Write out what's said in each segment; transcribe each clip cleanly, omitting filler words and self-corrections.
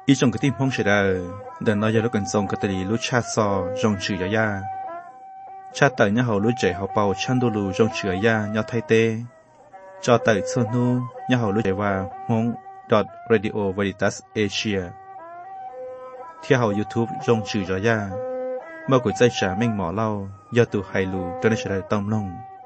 อีจงกติมองเฉดเดินน้อยยาลุกันทรงกตลีลุชาซอจงชื่อยาชาติเนี่ยเขาลุใจเขาเป่าชันดูลูจงชื่อยายอไทยเตจอไต่ส่วนนู้เนี่ยเขาลุใจว่ามง .radio veritas asia ที่เขา YouTube จงชื่อยาเมื่อกุใจฉาเม่งหมอเล่ายอตูไฮลูจนได้เฉลยต้อมลง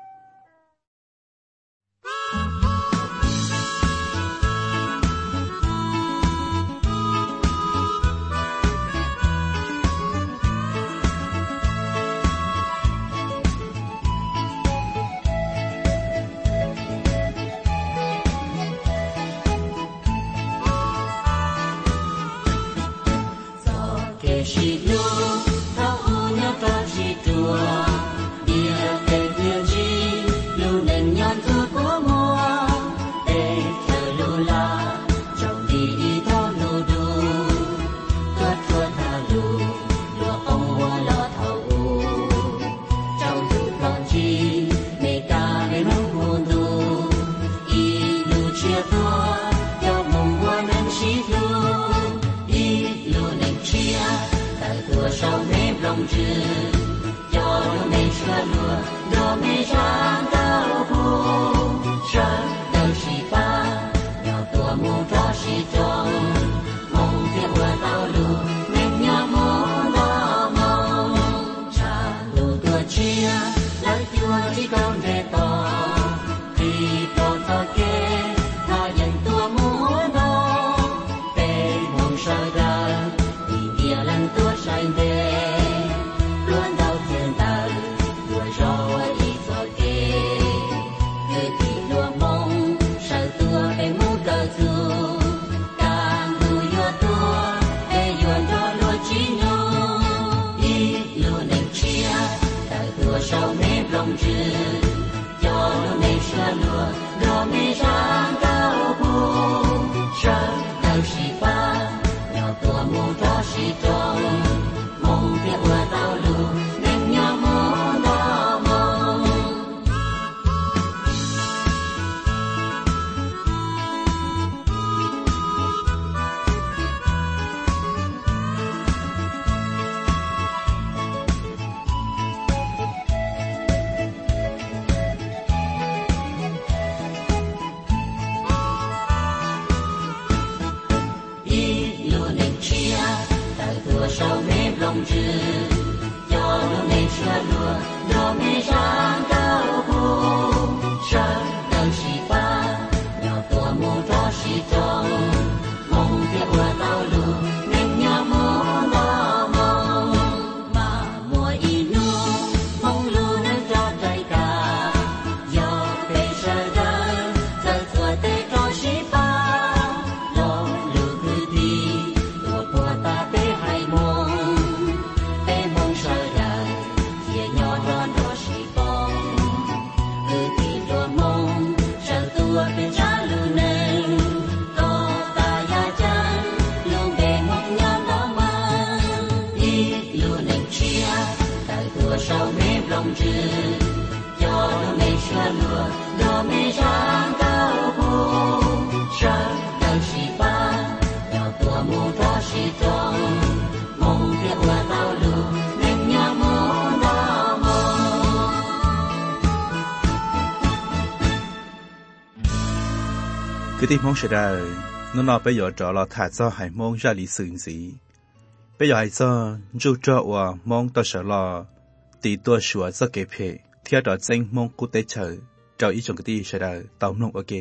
คือที่มองเฉดนนอไปหยอดจอเราถ่ายซ้อหายมองจาลีสื่นสีไปหยอดให้ซ้อจูจ่อว่ามองต่อเฉลอตีตัวชัวซ้อเก็บเพเที่ยวต่อเซ็งมองกูเตเฉยเจ้าอีจงกตีเฉดเต่านงโอเค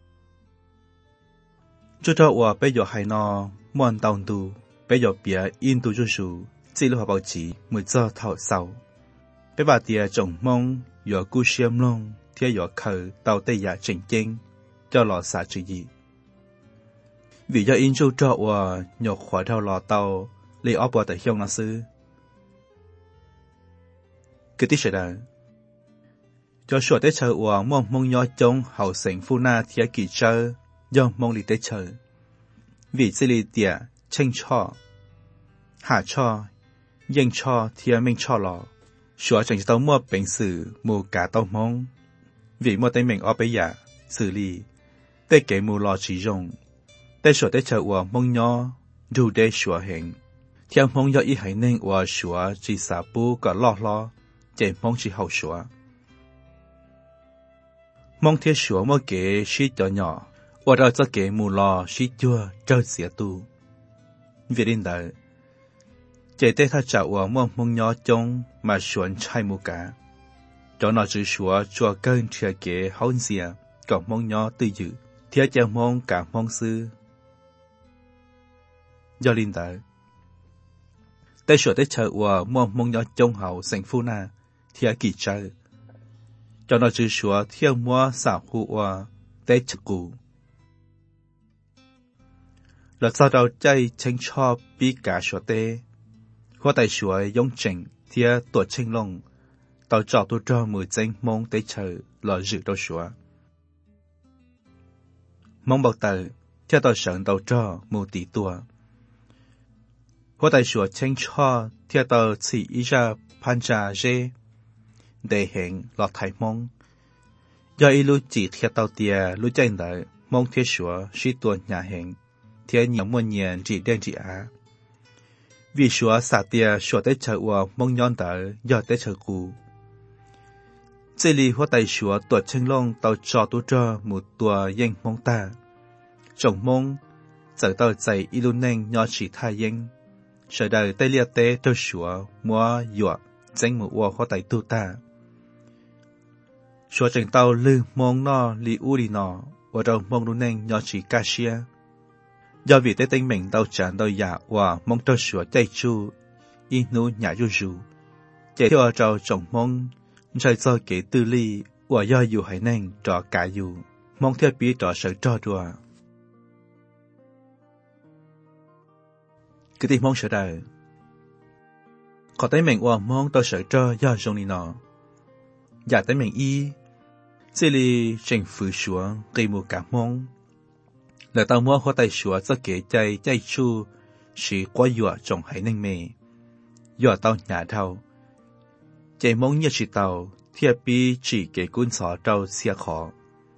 จูจ่อว่าไปหยอดให้นอมอนเต่าตูไปหยอดเปียอินตูจูชูจีลูกเบาจีมือจ้อเท่าเศร้าไปบาดเตียจงมองหยอดกูเชียมลงเที่ยวหยอดเขาเต่าเตยาเจ๋งเจ๋งcho lò xả chữ gì vì do in châu trọ và nhọc khóa theo lò tàu lấy ốp vào tại hiông là sư cứ tí sẽ đợi cho sửa tới chờ và mong mong nhó trông hậu sảnh phu na thía kỳ chơi do mong lý tới chờ vì chỉ lý tỉa tranh cho hạ cho yên cho thía mình cho lò sửa chẳng tao mua bệnh sử mua cả tao mong vì mua tay mình ốp bây giờ xử lý แต่เก๋มูรอชีจงแต่สวดแต่เฉอว่ามงยอ dù để sửa hình theo mong do ý hãy nên và sửa chỉ xả bù cả lo chạy mong chỉ hậu sửa mong thiết sửa mỗi kế xí cho nhỏ và rồi cho kế mù lo xí chua trâu xỉa tu việc đến đời chạy tê tha chảo và mong nhỏ trông mà xuân chai mù cả cho nó chỉ sửa chua cơn chia kế hậu xỉa còn mong nhỏ tư dự thiết cho mong cả mong sư do linh đời tê sửa tê chờ và mong nhỏ trông hậu thành phu na thiết kỳ chơi cho nó chỉ sửa theo mua sản phụ và tê trực cụ là sau đầu chạy tranh cho bị cả sửa tê hoa tài sửa giống chỉnh theo tuổi tranh long tàu trọ tôi cho 10 danh mong tê chờ là dự đâu sửa mong bọc tờ theo tàu sẵn tàu cho 1 tỷ tuổi hoa tài sửa tranh cho theo tàu chỉ ý ra pan trà dê để hẹn lọt thái mong do ý lưu chỉ theo tàu tia lưu tranh đợi mong theo sửa suy tuần nhà hẹn theo nhiều muôn nhiên chỉ đen chỉ á vì sửa xả tia sửa tới chờ và mong nhon đợi do tới chờ cụ这里我带说多青龙到找到这么多人蒙大总蒙走到在一路内要起太阴sợ đời tây liệt tế tôi sửa mua dọa danh một我带tu ta sửa chừng tàu lư mong nó li u đi nọ và đầu mong luôn nên nhớ chỉ ca xia do vì tế tinh mình tàu chán tàu giả và mong tôi sửa chạy chu in nu nhà du du chạy theo trâu trồng mong trời cho kể tư ly và do dù hãy nên trọ cả dù mong theo biết trọ sợ trò đùa cứ tìm mong sợ đời có tới mình và mong tôi sợ trò do dùng đi nọ giả tới mình y chỉ li trình phứ xuống gây một cảm mong là tao mua hoa tay xuống cho kể chạy chu chỉ quá dọa trong hãy nên mê dọa tao nhà thao chạy mong như chỉ tàu thiệp bi chỉ kể cuốn sổ trâu xe khó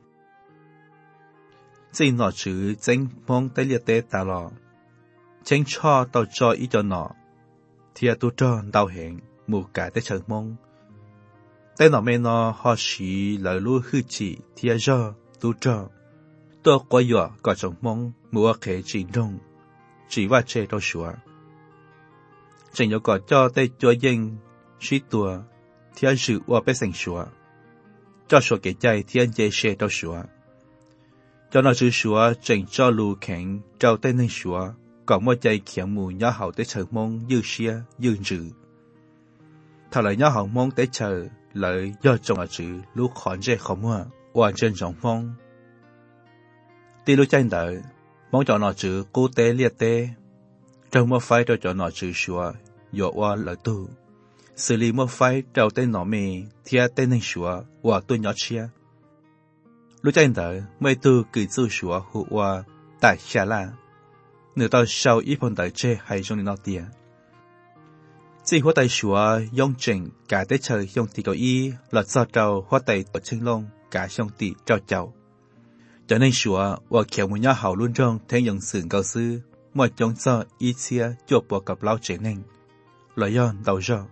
chỉ nọ chữ danh mong tới liệt tế ta lò tranh cho tàu cho ý cho nọ thiệp tu cho đau hẹn mù cả tới chờ mong tới nọ mê nọ họ chỉ lời lưu hư chỉ thiệp do tu cho tôi quá dọa có trong mong mùa khế chỉ đông chỉ va chê đâu sủa chẳng nhớ có cho tới cho dân suy tua thiên sự và bé sinh sủa cho sủa cái chạy thiên dễ xe đâu sủa cho nó chữ sủa chỉnh cho lù khánh trao tên nên sủa còn một chạy khiển mù nhỏ hậu tới chờ mong dư xia dư dự thảo lại nhỏ hậu mong tới chờ lợi do trong ở chữ lúc khó dễ khó mua hoàn trên trọng mong đi lúc tranh đợi mong cho nó chữ cố tế liệt tế trong một phái cho nó chữ sủa dỗ qua lợi tu xử lý một phái trao tên nó mì thia tên nên sủa và tôi nhỏ chia lúc tranh đợi mấy tu cử du sủa hụ và tại xa la nửa tao sau ít phần đợi chê hay trong nó tiền chỉ hoa tay sủa yong chỉnh cả tới trời yong tì cầu y là do trâu hoa tay của chân lông cả yong tì trao chào cho nên sủa và kéo một nhà hậu luôn trong thế nhận sự cao sư mọi chống do ý chia chuộc bộ cặp lao trẻ nên là do đầu do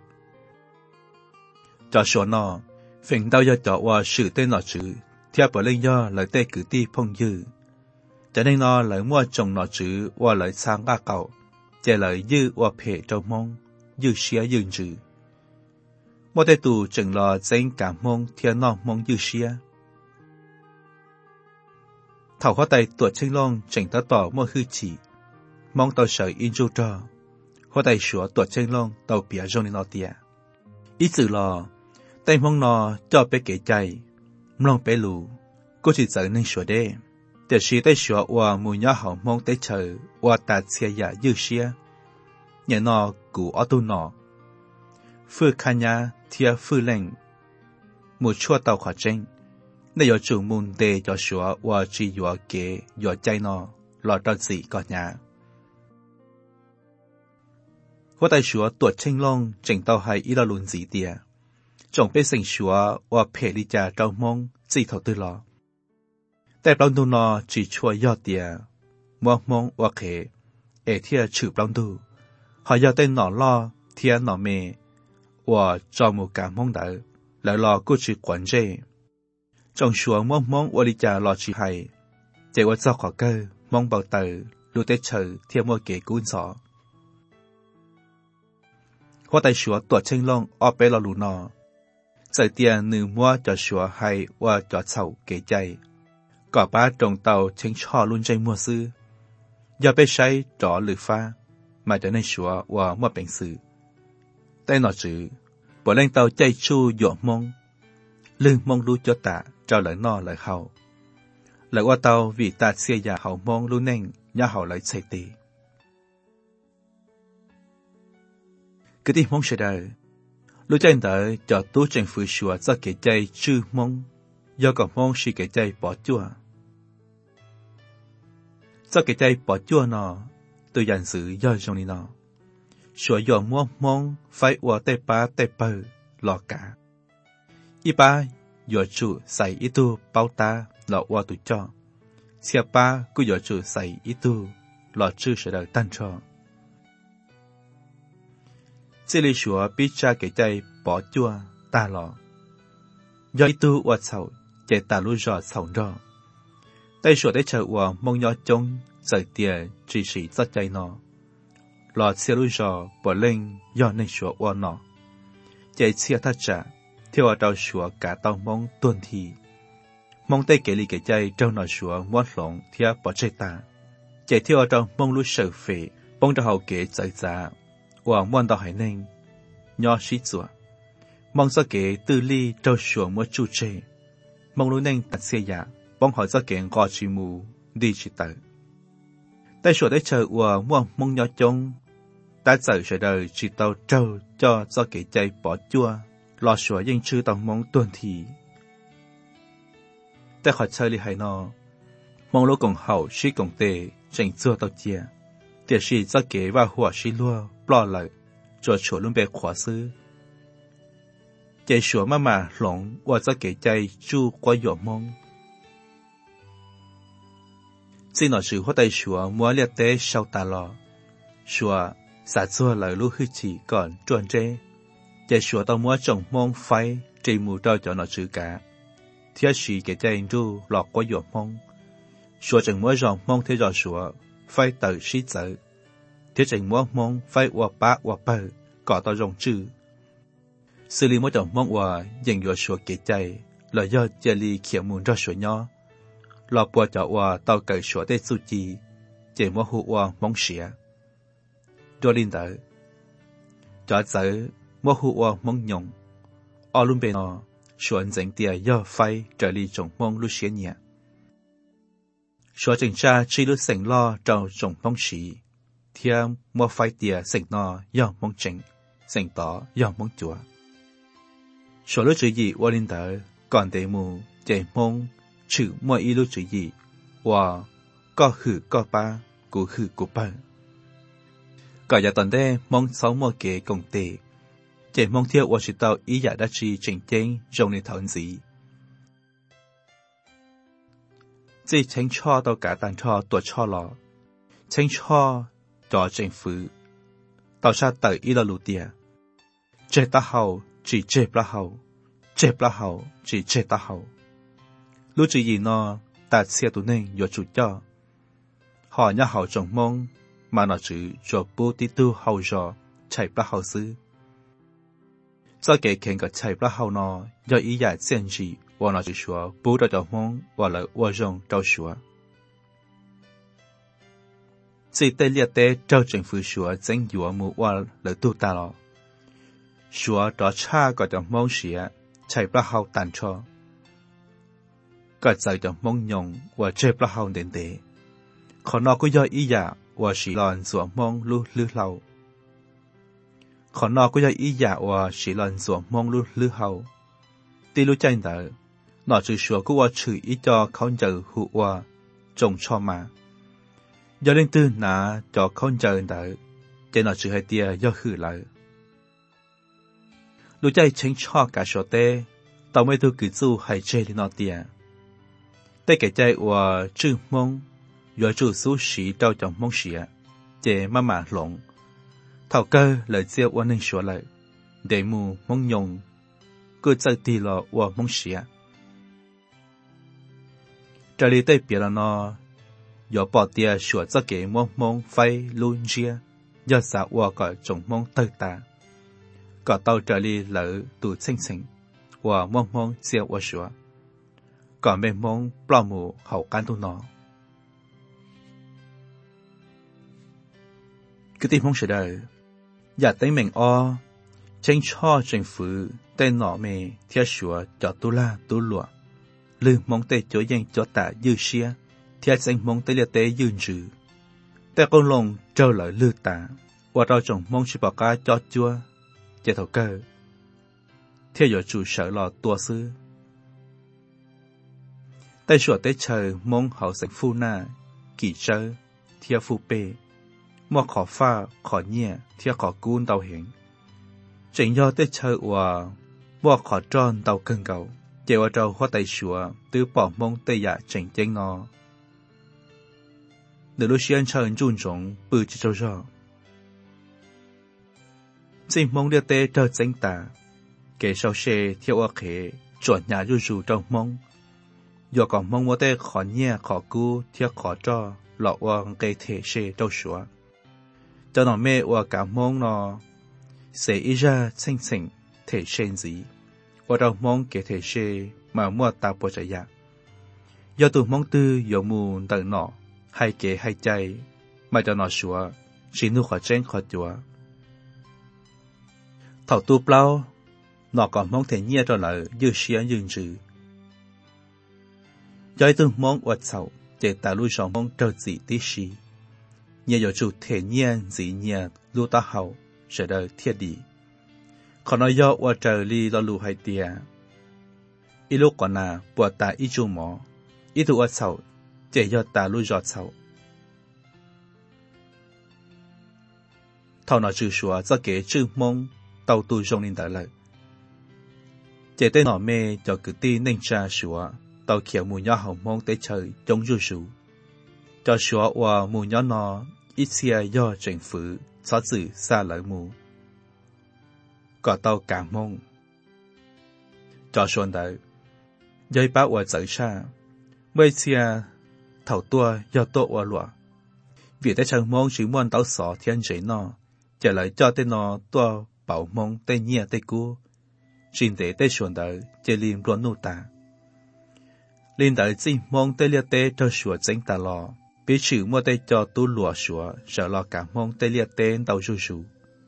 cho sủa nọ phình đau do cho và sự tên nọ chữ theo bởi lên do lời tê cử ti phong dư cho nên nó lời mua chồng nọ chữ và lời sang ba cậu chạy lời dư và phê trâu mong dư xía dư chữ mỗi tay tù chừng lò danh cảm mong theo nó mong dư xía thảo hóa tay tuột tranh long chỉnh ta tỏ mua hư chỉ mong tao sợ in chu trò hóa tay sửa tuột tranh long tao bịa rong nó tia ý chữ lò tay mong nó cho bé kể chạy mong bé lù cô chỉ sợ nên sửa đê để xí tay sửa và mùi nhá hậu mong tay chờ và tạt xe giả dư xía nhà nó cụ ở tu nọ phư khăn nhà thia phư lệnh một chua tàu khỏi tranh để có chủ môn đề cho sửa và chỉ có kế có chạy nó lọt ra gì có nhà hoa tay sửa tuột tranh long chỉnh tàu hay ý là luôn gì tìa chồng bê sinh sửa và phê đi cha trao mong gì thầu tư lọแต่เราดูนอจีชัวยอดเดียมองมองว่าเข thia chữ long tu họ giờ tên nọ lo thia nọ mê và cho một cả mong đỡ lại lo cô chữ quản dê trong chùa mong và đi trả lo chữ hay chạy qua cho khỏi cơ mong bảo tử lưu tế chờ thia mua kế cuốn sọ hoa tay chùa tuột trên long ở bên lo lù nọ giờ tiền nữ mua cho chùa hay và cho sầu kế chạy có ba trồng tàu chính cho luôn chạy mua sư giờ bé say trọ lử pha mà trở nên chùa và mua bệnh sự tay nọ chữ bỏ lên tàu chạy chu dọ mong lưng mong lưu cho tạ cho lời no lời hậu lời qua tàu vì tạ xia già hậu mong lưu nên nhà hậu lại chạy tì cứ đi mong sẽ đời lúc chạy tới cho tú trên phủ chùa cho kẻ chạy chư mong do còn mong si kẻ chạy bỏ chùa cho kẻ chạy bỏ chùa nọ tôi dành sự do trong đi nọ chùa do mua mong phải qua tê bơ lọ cả y ba do chủ xài ít tu bao ta lọ qua tụi cho xia ba cứ do chủ xài ít tu lọ chư sẽ đời tan cho这里说比cha给在bỏ chua ta lọ do ít tu qua sầu chạy ta lu rõ sầu rõ tay sửa để chờ qua mong nhỏ trông giờ tiền chỉ sĩ rất chạy nọ lọ xe lu rõ bỏ lên do nên sửa qua nọ chạy xe thắt trả theo ở đầu sửa cả tàu mong tuần thì mong tay kể li kể chạy trong nọ sửa mót lỏng theo bỏ chạy ta chạy theo ở đầu mong lu sợ phê bông cho hậu kể chạy giá và mong đào hải nên nhỏ sĩ chùa mong do kể tư ly trâu sửa mua chu chê mong lu nên đặt xe giả bông hỏi do kể gò chỉ mù đi chỉ tới tay sửa để chờ và mong nhỏ trông ta chờ sẽ đời chỉ tàu trâu cho do kể chạy bỏ chua lo sửa nhưng chưa tàu mong tuần thì ta khỏi chơi li hải nọ mong lu cùng hậu sĩ cùng tề chỉnh chua tàu chia tiệt sĩ do kể và hùa sĩ lua bỏ lại cho chỗ luôn bề khóa sư chạy sửa mà lỏng và do kể chạy chu qua dọ mong xin nói sự hoa tay sửa mua liệt tế sau ta lò sửa xả xua lời lúc hư chỉ còn tròn trê chạy sửa tao mua trồng mong phái trị mù trao cho nó chữ cả thiết sĩ kể chạy ru lọt qua dọ mong sửa chẳng mua rong mong thế dọ sửa phái tự sĩ tự thiết chẳng mua mong phái qua bơ có tao rong chữ xử lý mỗi chồng mong qua dành dọ sửa kể chạy là do chạy li khiển mùn ra sửa nhỏ lọ bùa cho qua tàu cởi sửa tê su chi chỉ mua hụt qua mong xỉa cho linh tử cho tử mua hụt qua mong nhộng ở luôn bên nó sửa dành tiền do phai trở đi trồng mong lúc xỉa nhẹ sửa chỉnh ra chỉ lúc sành lo trồng trồng mong xỉ theo mua phai tiền sành nó do mong chỉnh sành tỏ do mong chùa sửa lúc chữ gì qua linh tử còn để mù chạy mong chữ mọi ý lúc chữ gì và có hử có ba của hử của ba cả nhà toàn đê mong sáu mùa kế công tệ chạy mong theo và chỉ tàu ý giả đã chi chỉnh chênh rồng nên thảo gì chỉ tránh cho tàu cả tàn cho tuột cho lọ tránh cho cho chính phủ tàu xa tới ý là lụt tiền chết ta hậu chỉ chết la hậu chỉ chết ta hậu lúc chỉ gì nó ta xe tụi nên do chủ cho họ nhà hậu trồng mong mà nó chỉ cho bố tí tu hậu cho chạy ra hậu sư do kể khen cả chạy ra hậu nó do ý giải xem gì và nó chỉ xóa bố đã cho mong và lại và rong trao xóa chỉ tên liệt tế trao chính phủ xóa danh dùa mù và lại tu ta lo xóa đó cha có cho mong xỉa chạy ra hậu tàn cho cảใจจะมองยงว่าเจ็บละเฮาเด่นเตขอนอก็ย่อยอีหยาว่าสีหลอนสวมมองลู่ลือเฮาขอนอก็ย่อยอีหยาว่าสีหลอนสวมมองลู่ลือเฮาตีรู้ใจเต๋อหนอจือชัวก็ว่าชื่ออีจอเขาเจอหัวจงชอบมาย่อเล่นตื้นหนาจอเขาเจอเต๋อเจนหนอจือให้เตียย่อหือเลยรู้ใจเชิงชอบกาโชเต้ต่อไม่ถูกกือสู้ให้เจลินอเตียแต่แก่ใจว่าชื่อมงอยู่จู่สู้สีเจ้าจอมมงเสีย chế mà lộn. Thảo cơ lời chiêu qua nên sửa lại, để mù mong nhung, cứ chơi tì lọ qua mong xỉa. Trả lý tây bia là nó, gió bỏ tia sửa cho kế mong mong phai luôn chia, do xã qua gọi trồng mong tơi ta. Có tàu trả lý lỡ tù xinh xinh, qua mong mong chiêu qua sửa. Còn bên mong bỏ mù hậu can tu nó. Cứ tìm mong sẽ đời, giả tới mình o, tranh cho chính phủ tên nọ mê theo sửa cho tu la tu lụa. Lưu mong tê chỗ dân cho tạ dư xia, theo danh mong tê liệt tế dư trừ. Tê con lòng trâu lợi lưu tạ, và rau trồng mong chỉ bỏ cá cho chua, chế thầu cơ. Theo dõi chủ sở lò tua sư. Tê sửa tế trời mong hậu sạch phu na, kỳ trơ, theo phu bê. Mà khó pha, khó nhẹ, theo khó cuốn tàu hiện. Chính do tế chơi và mà khó tròn tàu cân cầu, chế và trâu hóa tay sửa, từ bỏ mong tế dạ chỉnh chênh nó. Để lúc xuyên chơi rung rung, bư chế trâu rõ. Chính mong đưa tế trâu chênh tà, kể sau xe theo ác hệ, chuẩn nhà rù rù trâu mong. Do còn mong mà tế khó nhẹ, khó cú, theo khó trò, lọ hoàng gây thể xe trâu sửa. Cho nó mê và cảm mong nó sẽ ý ra xinh xinh thể xên gì và đâu mong kể thể xê mà mua tạo bộ trả dạ. Do tụi mong tư dụ mù tận nọ hay kể hay chay mà cho nó sủa chỉ nu khỏi chén khỏi chùa. Thảo tu plau nó còn mong thể nhia cho lợi dư xía dư trừ. Do tụi mong vật sầu để tạo lưu sống mong trâu dị tí xí. Nhờ dụ chủ thể nhiên dị nhờ lưu ta hậu sẽ đời thiết đi. Còn nói do qua trời li lo lù hay tìa. Ý lúc còn là bùa ta ý chú mỏ. Ý tụ ở sầu, chế do ta lưu giọt sầu. Thảo nó chữ xóa do kế chữ mông, tàu tù rong lên đại lợi. Chế tên nó mê cho cứ ti nên tra xóa, tàu kiểu mù nhỏ hồng mông tới trời chống rù rù. Cho xóa qua mù nhỏ nó, ít xia do chính phủ, xóa dự xa lợi mù. Có tàu cả mông. Cho xuân đợi. Dây bác ở giới xa. Bây xìa thảo tua do tổ ở lụa. Vì tế chẳng mông chỉ muốn tàu xó thiên giấy nó. Trả lời cho tên nó tua bảo mông tên nhẹ tên cú. Xin tế tế xuân đợi chế liên luôn nụ ta. Liên đợi chỉ mông tế liệt tế cho sủa chính ta lò. Bí chữ mua tế cho tu lụa sủa. Sợ lò cả mông tế liệt tế tàu rù rù.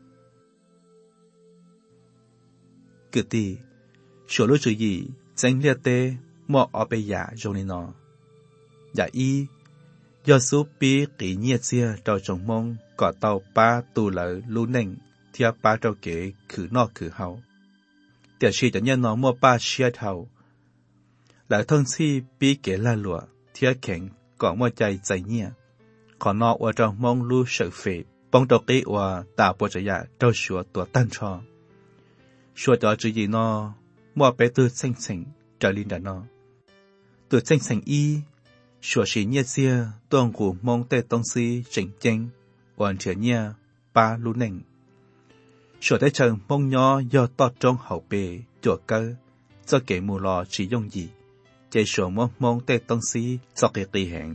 Cứ tì, sổ lưu chữ gì, danh liệt tê, mọ ở bê giả dông lên nó. Giả y, do số bí kỷ nhiệt xia trò trồng mông, có tàu ba tù lỡ lưu nênh, theo ba trò kế khử nọ khử hậu. Tiểu sĩ cho nhân nó mua ba xia thầu. Lại thông si bí kế la lụa, theo khénh, có mua chạy chạy nhẹ. Có nọ ở trong mông lưu sợ phê, bông trò kế ở tạo bộ trả giả trò sủa tùa tan cho. Sủa cho chữ gì nó, mua bé tư xanh xanh, trở lên đã nó. Từ xanh xanh y, sủa xí nhiệt xia, tuần của mong tê tông si chỉnh chênh, hoàn trở nhia, ba lưu nênh. Sủa tế chân mong nhỏ do to trong hậu bề, chùa cơ, do kể mù lò chỉ dùng gì, chạy sủa mong tê tông si do kể kỳ hẹn.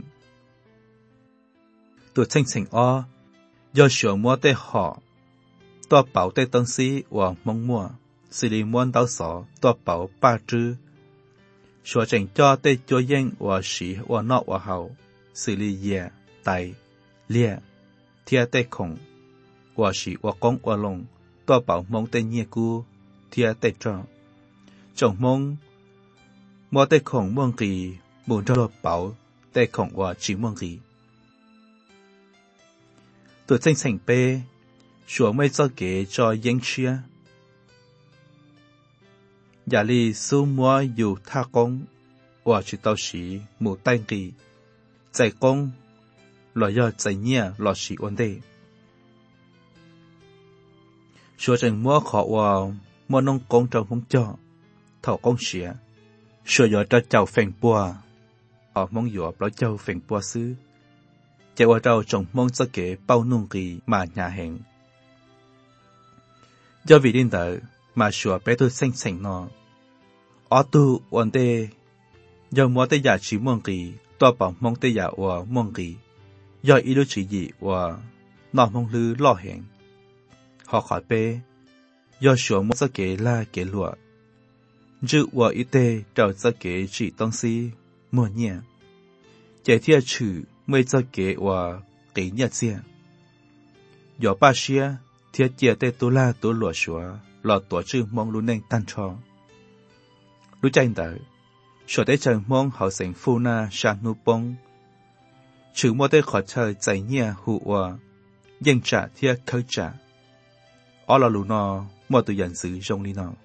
Từ xanh xanh o, do sủa mua tê họ, toa bảo tê tông si và mong mua. Xử lý muôn đau sỏ, toa bảo ba trư. Sủa chỉnh cho tê cho dân và sĩ và nọ và hậu. Xử lý dè, tay, lia, thia tê khổng. Và sĩ và con và lông, toa bảo mong tê nhẹ cú, thia tê trò. Chồng mong, mua tê khổng mong kỳ, muốn cho bảo tê khổng và chỉ mong kỳ. Tụi xanh xanh bê, sủa mây cho kế cho dân chia. Giả lý su mua dù tha công, và chỉ tao sĩ mù tay kỳ. Giải công, là do giải nhẹ là sĩ ổn đề. Sủa chẳng mua khó và mua nông công trong không cho, thảo công xỉa. Sủa dọ cho cháu phèn bùa, họ mong dọ bảo cháu phèn bùa sư. chạy qua trâu trồng mong cho kế bao nung kỳ mà nhà hẹn. Do vì điên tờ mà sửa bé tôi xanh xanh nó. Ở tu ổn tê, do mua tê giả chỉ mong kỳ, tôi bảo mong tê giả và mong kỳ. Do ý đồ chỉ gì và nó mong lư lo hẹn. Họ khỏi bê, do sửa mong cho kế là kế lụa. Dự và ý tê trao cho kế chỉ tông si, mua nhẹ. Chạy thiệt chữ mới cho kế và kế nhẹ xe. Do ba xia, thiết chia tê tố la tố lụa xóa, lọ tổ chữ mong lưu nênh tan cho. Lưu tranh tờ, sổ tế chẳng mong hậu sinh phu na sang nụ bông. Chữ mô tế khó trời chạy nhẹ hụ và dân trả thiết khởi trả. Ở lọ lù nọ, mô tù dành sự rong lý nọ.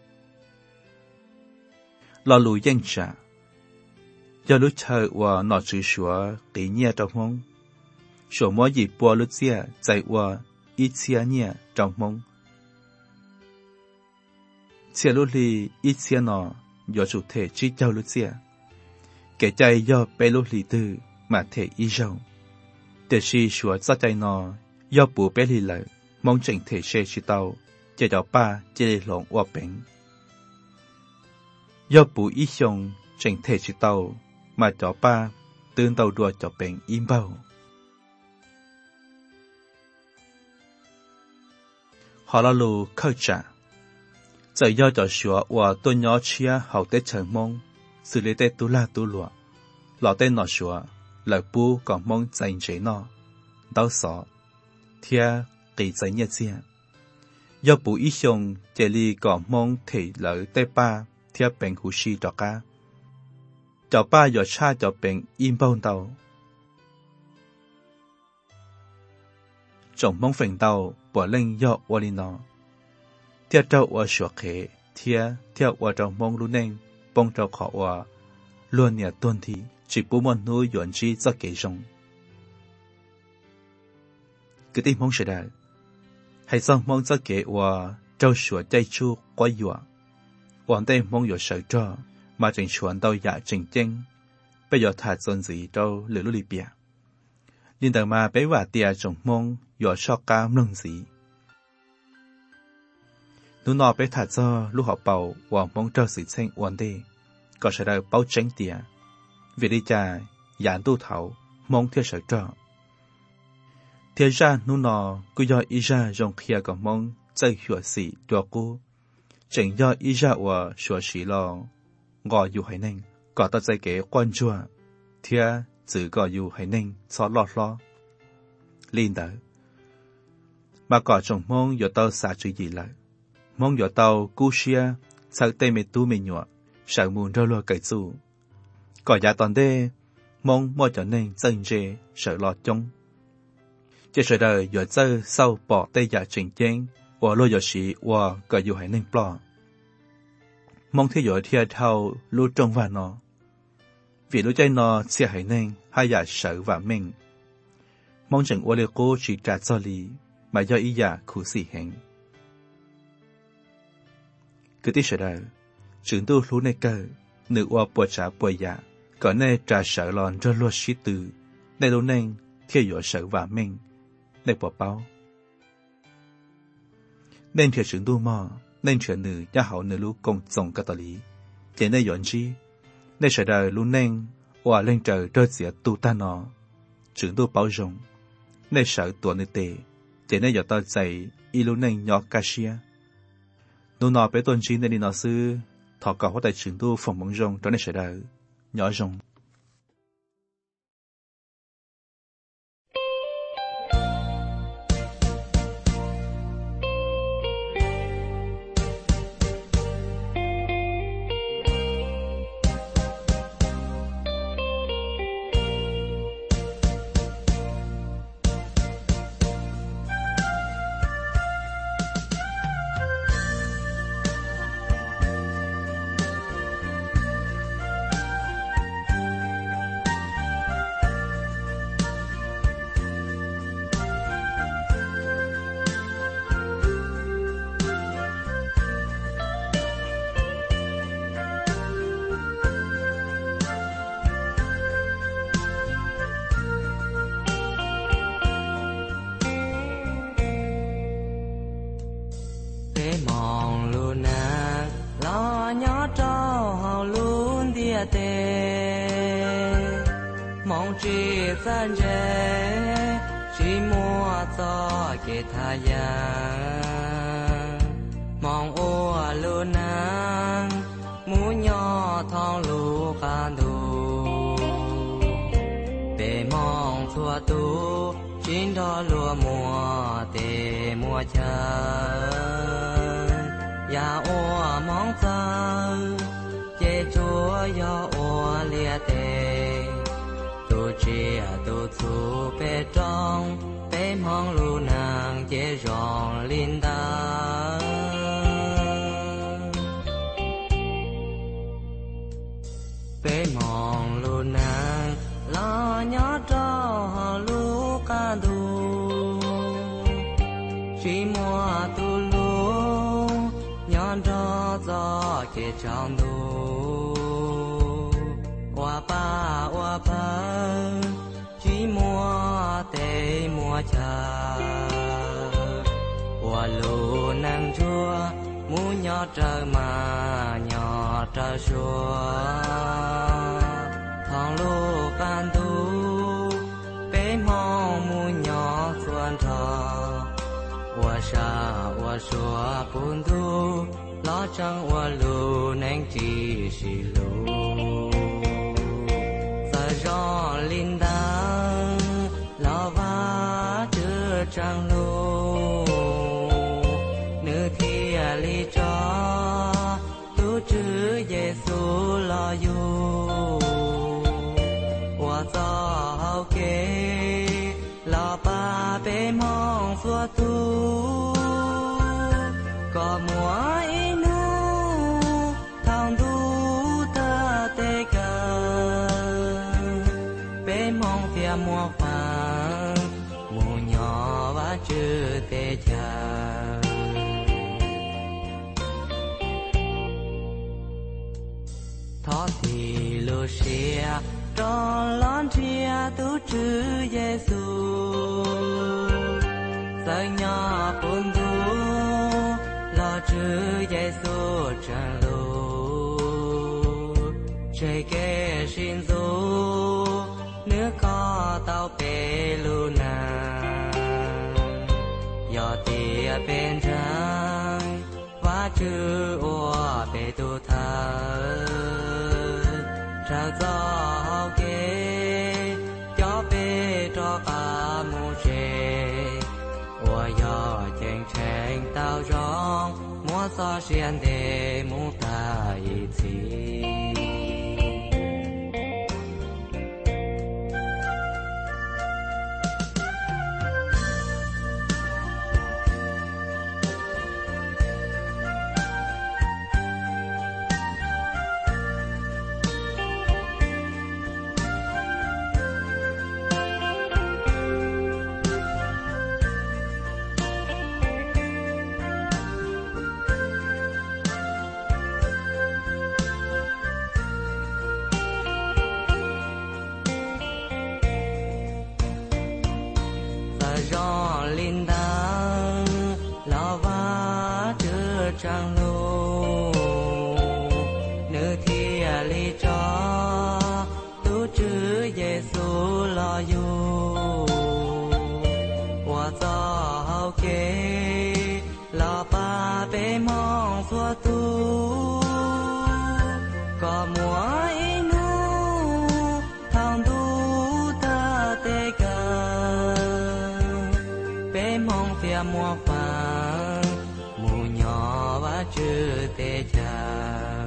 Lọ lù dân trả. Do lúc trời và nọ chữ xóa kỹ nhẹ trong mong. Sổ mô dì bùa lúc xia chạy và ít xia nhẹ trong mong. Xia lúc lì ít xia nọ, do chủ thể chỉ châu lúc xia. Kể chạy do bê lúc lì tư mà thể ý rộng. Để xì xóa ra chạy nọ, do bố bê lì lợi, mong chẳng thể xê chỉ tàu, chạy đào ba chạy lì lộn ua bánh. Do bố ý xong chẳng thể chỉ tàu, mà đào ba tương tàu đùa cho bánh im bao. Họ là lù khởi trả. Giờ do cho xóa và tôi nhỏ chia hậu tế trời mong, xử lý tế tú la tú lụa. Lọ tế nọ xóa, lời bố còn mong dành chế nọ, đau xó, thia kỳ dành nhật xia. Do bố ý xong, chế li còn mong thể lợi tế ba, thia bệnh hữu sĩ cho ca. Cho ba do cha cho bệnh im bao tàu. Trọng mong phình tàu, bỏ lên do ô li nọ. Thia trâu ở sửa khế, thia ở trong mong lưu nênh, bông trâu khó ở, luôn nhà tuân thị, chỉ bố môn nuôi yuan chi cho kế rong. Cứ tin mong sẽ đại, hãy xong mong cho kế ở trâu sửa chay chu quá yuan. Hoàn tên mong yuan sở cho, mà trình chuẩn tàu dạ trình chênh, bây giờ thả dồn gì trâu lửa lưu lì bịa. Liên tờ mà bé và tia trọng mong yuan so ca nâng gì. Nụ nọ bé thả cho lúc họ bầu và mong trao sự xanh ổn đề, có sẽ đợi báo tránh tìa. Vì đi chà, giãn tu thảo, mong theo sở trọ. Thế ra nụ nọ, cứ do ý ra dòng khía có mong chạy hiểu sĩ đùa cô. Chẳng do ý ra và sửa sĩ lò, ngò dù hay nên, có ta chạy kế quan chua. Thế chỉ có dù hay nên, xó lọt lo. Linh đỡ. Mà có chồng mong dù tao xả chữ gì lại. Mong gió tàu cú xia, sao tê mê tu mê nhọ, sợ mùn rô lô cải dù. Có giá toàn đê, mong mô cho nên dân dê, sợ lọt chung. Chế sợ đời gió dơ sau bỏ tê giả trình chênh, và lô gió sĩ và cả dù hãy nên plọ. Mong thế gió thịa thao lưu trong và nó. Vì lưu chay nó sẽ hãy nên, hai giả sợ và mình. Mong chẳng ô lê cô chỉ trả cho lý, mà do ý giả khủ xỉ hẹn. Cứ tí sợ đời, chứng tu lũ nê cơ, nữ oa bùa trả bùa dạ, có nê trả sợ lòn rơ lùa xí tử, nê lũ nênh, thiê dỗ sợ và mình, nê bùa báo. Nên thiệt chứng tu mò, nên thiệt nữ giá hậu nữ lũ công dòng cả tòa lý, chế nê dọn chi, nê sợ đời lũ nênh, oa lên trời rơ dĩa tu ta nọ, chứng tu báo rộng, nê sợ tùa nữ tệ, chế nê dọ tao dạy, y lũ nênh nhỏ ca xia. Nụ nọ bé tuần trí nên đi nọ sư, thọ cả hóa tài trưởng tu phòng bóng rồng cho nên sẽ đợi, nhỏ rồng. lia tê mong chỉ san dễ chỉ mua cho cái thà ya mong ô lu nang mu nhỏ thong lu can du để mong thua tu chín đó lúa mùa để mùa chờ ya ô mong ta chế chúa ya ô lia tê tu chia tu thu bê trong bê mong lu nàng chế rong linh ta bê mong lu nàng lo nhớ cho lu ca du chỉ mua tu lu nhớ cho gió cái trong du hoa pa chỉ mua tê mua cha hoa lu nàng chúa mu nhỏ trời mà nhỏ trời chúa thằng lu can tu bế mong mu nhỏ xuân thọ hoa xua bún tu lo chẳng hoa lu neng chỉ xì lu giờ gió linh đăng lo va chưa chẳng lu nữ thi li cho tu chữ Giêsu lo yu hoa gió hậu kê lo ba bế mong xua tu có mùa inu thằng du ta tê cờ bế mong phía mùa vàng mùa nhỏ và chưa tê chờ thọ thì lô xia cho lon chia tu chữ Giêsu giờ nhỏ bún tu lo chữ Giêsu chẳng lu trời kê xin du nước có tao bê lu nàng gió tìa bên trăng và chữ ua bê tu thơ trao gió kê cho bê cho cả mu chê ua gió chênh chênh tao rong mua gió xiên đề mu ta y chi gió linh đăng lo va chưa chẳng lu nữ thi li cho tu chữ Giêsu lo yu hoa gió hậu kê lo ba bế mong xua tu có mùa inu thằng du ta tê cờ bế mong phía mùa vàng mù nhỏ và chưa tê chờ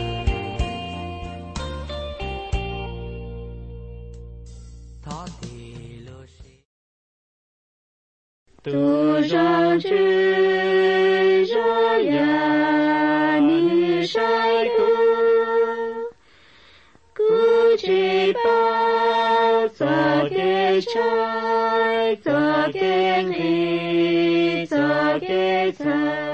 thọ thì lô xì tu rằng chữ ra ya ni sai cu chỉ bao giờ cái trái giờ cái ly giờ cái